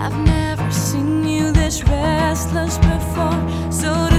I've never seen you this restless before. So